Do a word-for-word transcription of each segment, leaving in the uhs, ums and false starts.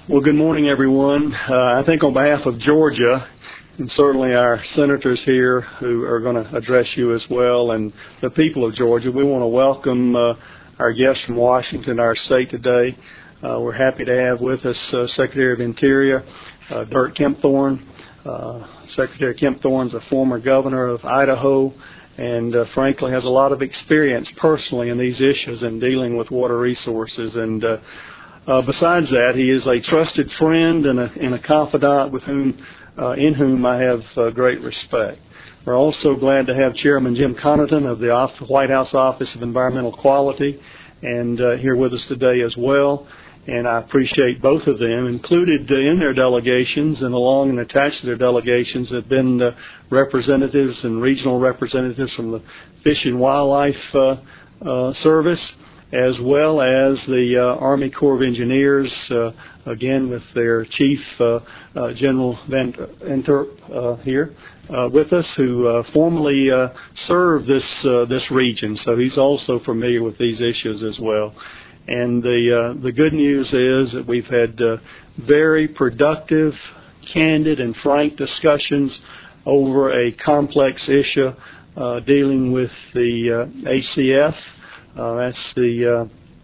Well, good morning, everyone. Uh, I think on behalf of Georgia, and certainly our senators here who are going to address you as well, and the people of Georgia, we want to welcome uh, our guests from Washington, our state today. Uh, we're happy to have with us uh, Secretary of Interior, uh, Dirk Kempthorne. Uh, Secretary Kempthorne's a former governor of Idaho and uh, frankly has a lot of experience personally in these issues and dealing with water resources. And uh, Uh, besides that, he is a trusted friend and a, and a confidant with whom, uh, in whom I have uh, great respect. We're also glad to have Chairman Jim Connaughton of the White House Office of Environmental Quality and uh, here with us today as well. And I appreciate both of them. Included uh, in their delegations and along and attached to their delegations have been uh, representatives and regional representatives from the Fish and Wildlife uh, uh, Service, as well as the uh, Army Corps of Engineers, uh, again with their Chief uh, uh, General Van Interp uh, here uh, with us, who uh, formerly uh, served this uh, this region. So he's also familiar with these issues as well. And the uh, the good news is that we've had uh, very productive, candid, and frank discussions over a complex issue uh, dealing with the uh, A C F. Uh, that's the uh,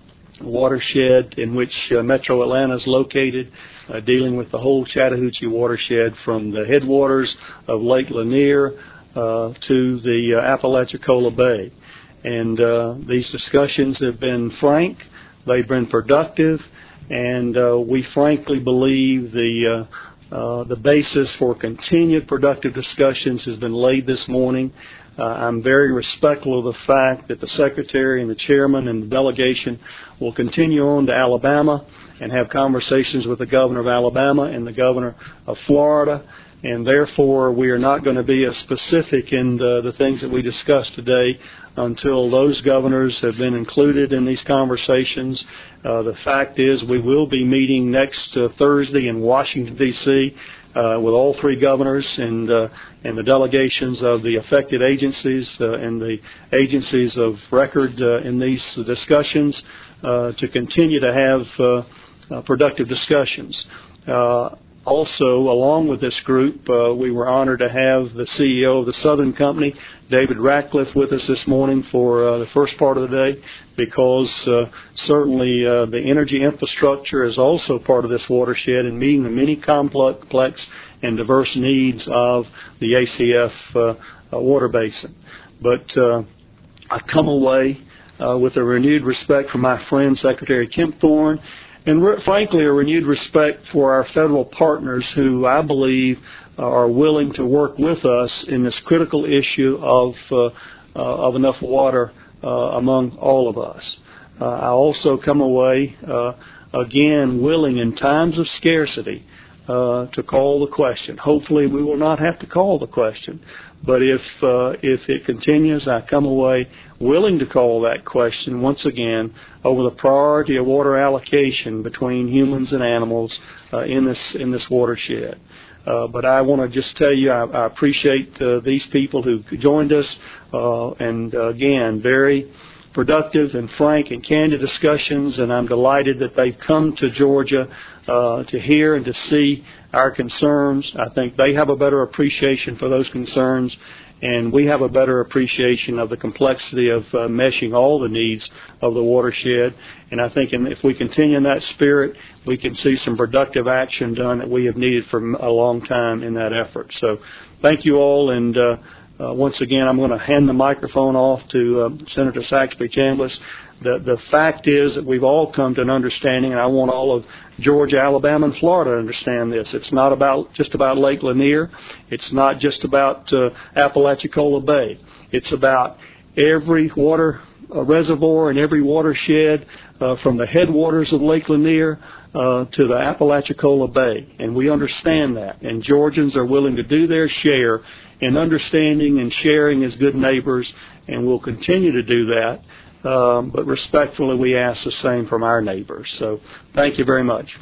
watershed in which uh, Metro Atlanta is located, uh, dealing with the whole Chattahoochee watershed from the headwaters of Lake Lanier uh, to the uh, Apalachicola Bay. And uh, these discussions have been frank, they've been productive, and uh, we frankly believe the uh, uh, the basis for continued productive discussions has been laid this morning. Uh, I'm very respectful of the fact that the Secretary and the Chairman and the delegation will continue on to Alabama and have conversations with the Governor of Alabama and the Governor of Florida, and therefore we are not going to be as specific in the, the things that we discussed today until those governors have been included in these conversations. Uh, the fact is we will be meeting next uh, Thursday in Washington, D C, Uh, with all three governors and uh, and the delegations of the affected agencies uh, and the agencies of record uh, in these discussions uh, to continue to have uh, uh, productive discussions. Uh, also, along with this group, uh, we were honored to have the C E O of the Southern Company, David Ratcliffe, with us this morning for uh, the first part of the day, because uh, certainly uh, the energy infrastructure is also part of this watershed and meeting the many complex and diverse needs of the A C F uh, uh, water basin. But uh, I come away uh, with a renewed respect for my friend Secretary Kempthorne, and re- frankly a renewed respect for our federal partners who I believe are willing to work with us in this critical issue of, uh, uh, of enough water uh, among all of us. Uh, I also come away, uh, again, willing in times of scarcity uh, to call the question. Hopefully we will not have to call the question, but if, uh, if it continues, I come away willing to call that question once again over the priority of water allocation between humans and animals uh, in this, in this watershed. Uh, but I want to just tell you I, I appreciate uh, these people who joined us, uh, and uh, again, very productive and frank and candid discussions, and I'm delighted that they've come to Georgia uh, to hear and to see our concerns. I think they have a better appreciation for those concerns, and we have a better appreciation of the complexity of uh, meshing all the needs of the watershed. And I think in, if we continue in that spirit, we can see some productive action done that we have needed for a long time in that effort. So thank you all, and uh, uh, once again, I'm going to hand the microphone off to uh, Senator Saxby Chambliss. The, the fact is that we've all come to an understanding, and I want all of Georgia, Alabama, and Florida to understand this. It's not about just about Lake Lanier. It's not just about uh, Apalachicola Bay. It's about every water uh, reservoir and every watershed uh, from the headwaters of Lake Lanier uh, to the Apalachicola Bay. And we understand that. And Georgians are willing to do their share in understanding and sharing as good neighbors, and we'll continue to do that. Um, but respectfully, we ask the same from our neighbors. So thank you very much.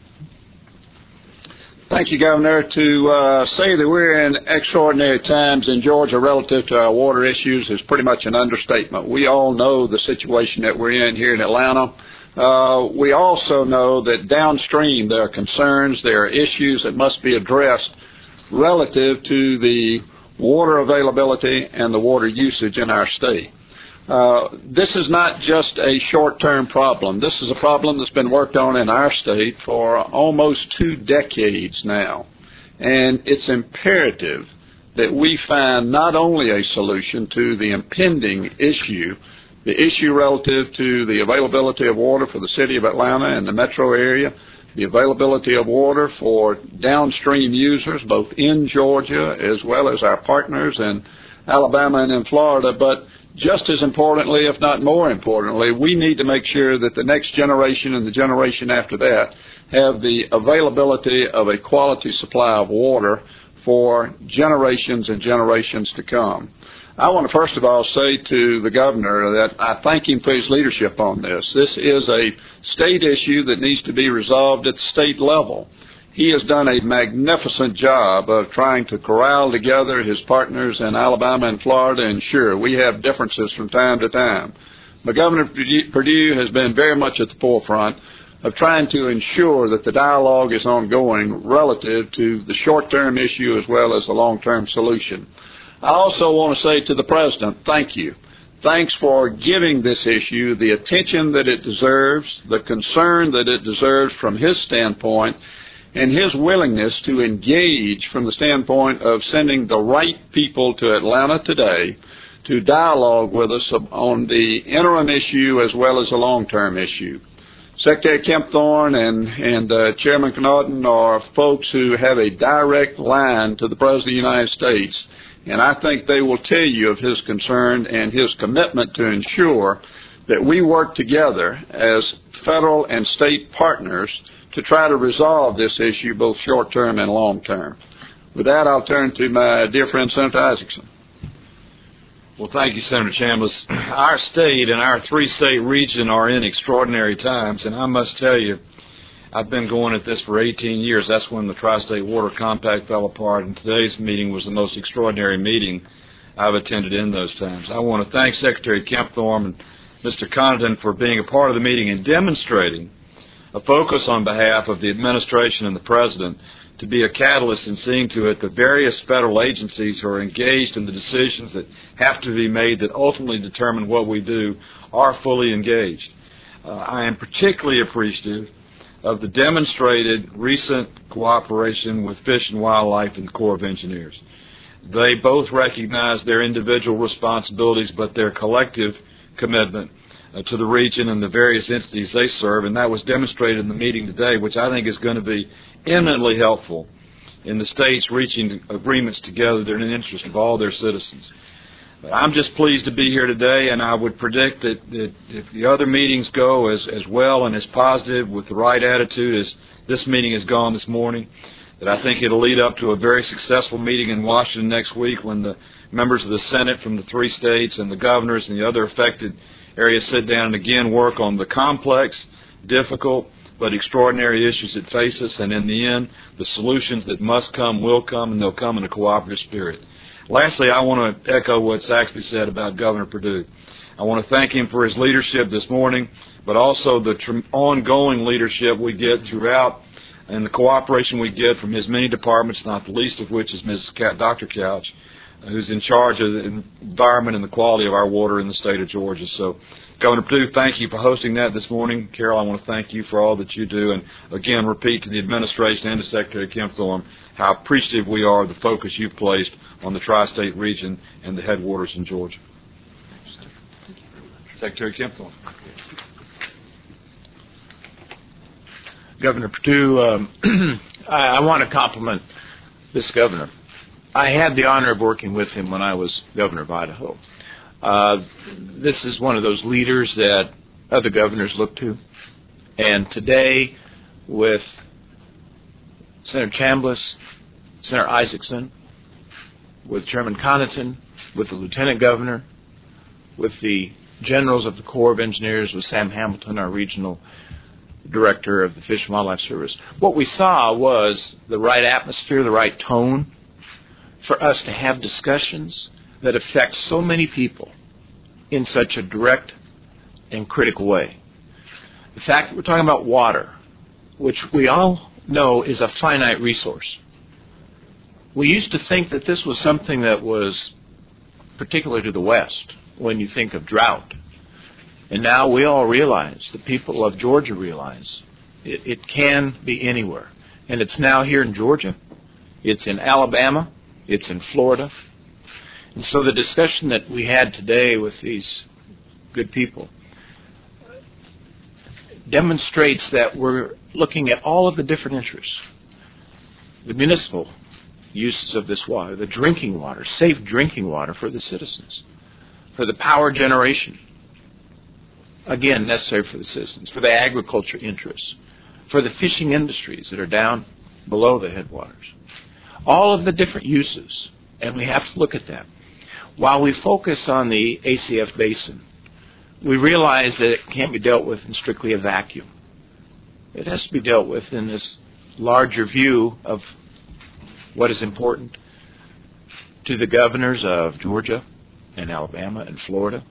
Thank you, Governor. To uh, say that we're in extraordinary times in Georgia relative to our water issues is pretty much an understatement. We all know the situation that we're in here in Atlanta. Uh, we also know that downstream there are concerns, there are issues that must be addressed relative to the water availability and the water usage in our state. Uh, this is not just a short-term problem. This is a problem that's been worked on in our state for almost two decades now. And it's imperative that we find not only a solution to the impending issue, the issue relative to the availability of water for the city of Atlanta and the metro area, the availability of water for downstream users, both in Georgia as well as our partners in Alabama and in Florida, but just as importantly, if not more importantly, we need to make sure that the next generation and the generation after that have the availability of a quality supply of water for generations and generations to come. I want to first of all say to the governor that I thank him for his leadership on this. This is a state issue that needs to be resolved at the state level. He has done a magnificent job of trying to corral together his partners in Alabama and Florida, and sure, we have differences from time to time. But Governor Perdue has been very much at the forefront of trying to ensure that the dialogue is ongoing relative to the short-term issue as well as the long-term solution. I also want to say to the President, thank you. Thanks for giving this issue the attention that it deserves, the concern that it deserves from his standpoint, and his willingness to engage from the standpoint of sending the right people to Atlanta today to dialogue with us on the interim issue as well as the long-term issue. Secretary Kempthorne and, and uh, Chairman Connaughton are folks who have a direct line to the President of the United States, and I think they will tell you of his concern and his commitment to ensure that we work together as federal and state partners to try to resolve this issue both short-term and long-term. With that, I'll turn to my dear friend, Senator Isakson. Well, thank you, Senator Chambliss. Our state and our three-state region are in extraordinary times, and I must tell you, I've been going at this for eighteen years. That's when the Tri-State Water Compact fell apart, and today's meeting was the most extraordinary meeting I've attended in those times. I want to thank Secretary Kempthorne and Mister Connaughton for being a part of the meeting and demonstrating a focus on behalf of the administration and the President to be a catalyst in seeing to it that various federal agencies who are engaged in the decisions that have to be made that ultimately determine what we do are fully engaged. Uh, I am particularly appreciative of the demonstrated recent cooperation with Fish and Wildlife and the Corps of Engineers. They both recognize their individual responsibilities, but their collective commitment uh, to the region and the various entities they serve, and that was demonstrated in the meeting today, which I think is going to be eminently helpful in the states reaching agreements together that are in the interest of all their citizens. But I'm just pleased to be here today, and I would predict that, that if the other meetings go as, as well and as positive with the right attitude as this meeting has gone this morning, that I think it'll lead up to a very successful meeting in Washington next week when the members of the Senate from the three states and the governors and the other affected areas sit down and again work on the complex, difficult, but extraordinary issues that face us, and in the end, the solutions that must come will come, and they'll come in a cooperative spirit. Lastly, I want to echo what Saxby said about Governor Perdue. I want to thank him for his leadership this morning, but also the tr- ongoing leadership we get throughout and the cooperation we get from his many departments, not the least of which is Miz Doctor Couch, who's in charge of the environment and the quality of our water in the state of Georgia. So, Governor Perdue, thank you for hosting that this morning. Carol, I want to thank you for all that you do, and again, repeat to the administration and to Secretary Kempthorne how appreciative we are of the focus you've placed on the tri-state region and the headwaters in Georgia. Secretary Kempthorne. Governor Perdue, um, I, I want to compliment this governor. I had the honor of working with him when I was governor of Idaho. Uh, this is one of those leaders that other governors look to. And today, with Senator Chambliss, Senator Isakson, with Chairman Connaughton, with the Lieutenant Governor, with the generals of the Corps of Engineers, with Sam Hamilton, our regional director of the Fish and Wildlife Service, what we saw was the right atmosphere, the right tone for us to have discussions that affect so many people in such a direct and critical way. The fact that we're talking about water, which we all know is a finite resource. We used to think that this was something that was particular to the West when you think of drought. And now we all realize, the people of Georgia realize, it, it can be anywhere. And it's now here in Georgia. It's in Alabama. It's in Florida. And so the discussion that we had today with these good people demonstrates that we're looking at all of the different interests. The municipal uses of this water, the drinking water, safe drinking water for the citizens, for the power generation, again, necessary for the citizens, for the agriculture interests, for the fishing industries that are down below the headwaters. All of the different uses, and we have to look at that. While we focus on the A C F basin, we realize that it can't be dealt with in strictly a vacuum. It has to be dealt with in this larger view of what is important to the governors of Georgia and Alabama and Florida.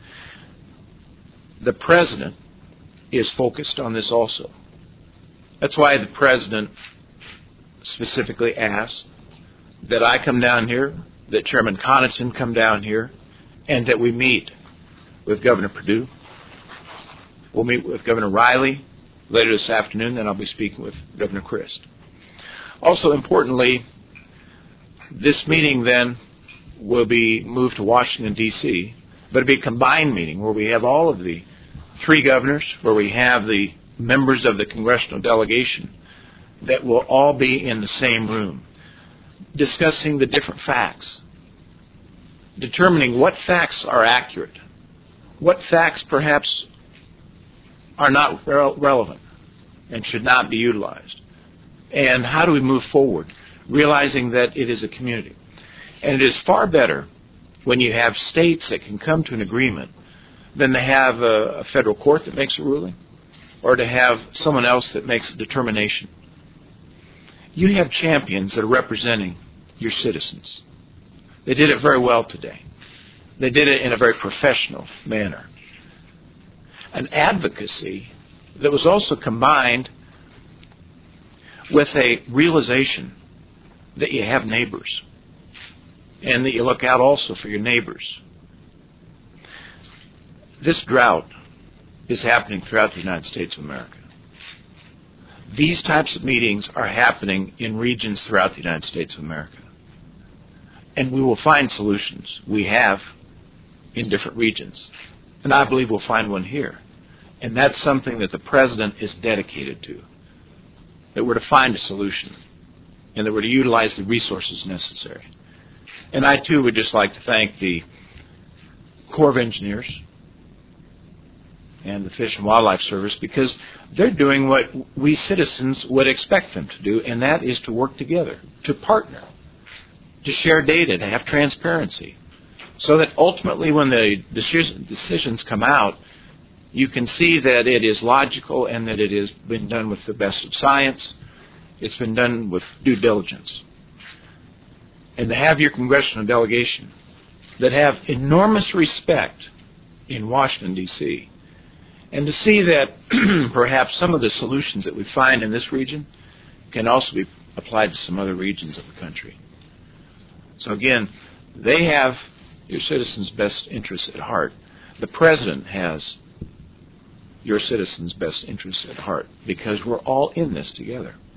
The president is focused on this also. That's why the president specifically asked that I come down here, that Chairman Connaughton come down here, and that we meet with Governor Perdue. We'll meet with Governor Riley later this afternoon, then I'll be speaking with Governor Christ. Also, importantly, this meeting then will be moved to Washington, D C, but it'll be a combined meeting where we have all of the three governors, where we have the members of the congressional delegation that will all be in the same room, discussing the different facts, determining what facts are accurate, what facts perhaps are not re- relevant and should not be utilized, and how do we move forward, realizing that it is a community. And it is far better when you have states that can come to an agreement than to have a, a federal court that makes a ruling or to have someone else that makes a determination. You have champions that are representing your citizens. They did it very well today. They did it in a very professional manner. An advocacy that was also combined with a realization that you have neighbors and that you look out also for your neighbors. This drought is happening throughout the United States of America. These types of meetings are happening in regions throughout the United States of America. And we will find solutions. We have in different regions. And I believe we'll find one here. And that's something that the President is dedicated to. That we're to find a solution. And that we're to utilize the resources necessary. And I, too, would just like to thank the Corps of Engineers and the Fish and Wildlife Service, because they're doing what we citizens would expect them to do, and that is to work together, to partner, to share data, to have transparency, so that ultimately when the decisions come out, you can see that it is logical and that it has been done with the best of science. It's been done with due diligence. And to have your congressional delegation that have enormous respect in Washington, D C, and to see that perhaps some of the solutions that we find in this region can also be applied to some other regions of the country. So again, they have your citizens' best interests at heart. The President has your citizens' best interests at heart, because we're all in this together.